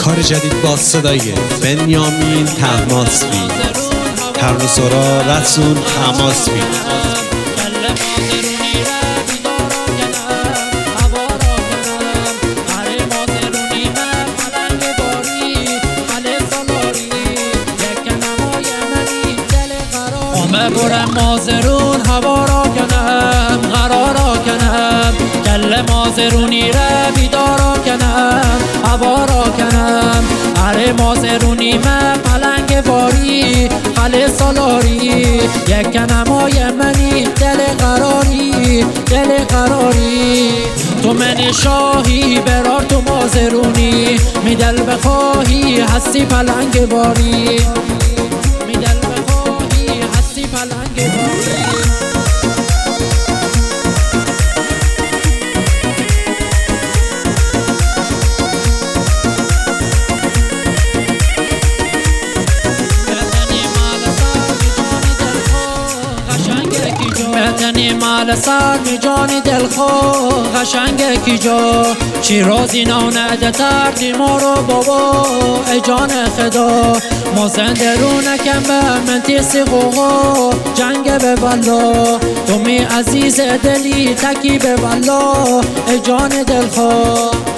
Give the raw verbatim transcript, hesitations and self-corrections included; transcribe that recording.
کار جدید با صدای بنیامین طهماسبی، ترنسورا رسول طهماسبی. برم مازرون هوا را کنم قرارا کنم گل مازرونی را بیدارا کنم هوا را کنم اره مازرونی من پلنگ واری خل سالاری یک نمای منی دل قراری دل قراری تو من شاهی برار تو مازرونی می دل بخواهی هستی پلنگ واری می دل بخواهی هستی پلنگ واری تنی مال سر می جانی دل خو قشنگه کی جا شیرازی نانده تردی ما رو بابا ای جان خدا ما زنده رو نکن به من تیسی قوقا جنگ به والله تو می عزیز دلی تکی به والله ای جان دل خو